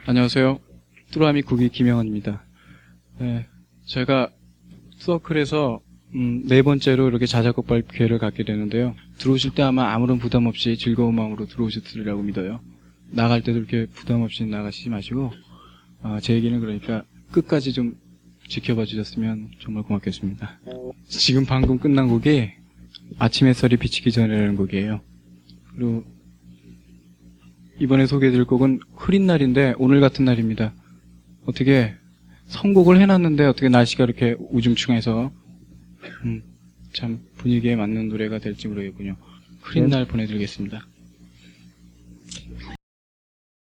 안녕하세요. 뚜라미 국기 김영환입니다. 네, 제가 서클에서 네 번째로 이렇게 자작곡 발표회를 갖게 되는데요. 들어오실 때 아마 아무런 부담 없이 즐거운 마음으로 들어오셨으리라고 믿어요. 나갈 때도 이렇게 부담 없이 나가시지 마시고 제 얘기는 그러니까 끝까지 좀 지켜봐 주셨으면 정말 고맙겠습니다. 지금 방금 끝난 곡이 아침 햇살이 비치기 전이라는 곡이에요. 그리고 이번에 소개해드릴 곡은 흐린 날인데 오늘 같은 날입니다. 어떻게 선곡을 해놨는데 어떻게 날씨가 이렇게 우중충해서 참 분위기에 맞는 노래가 될지 모르겠군요. 흐린 날 보내드리겠습니다.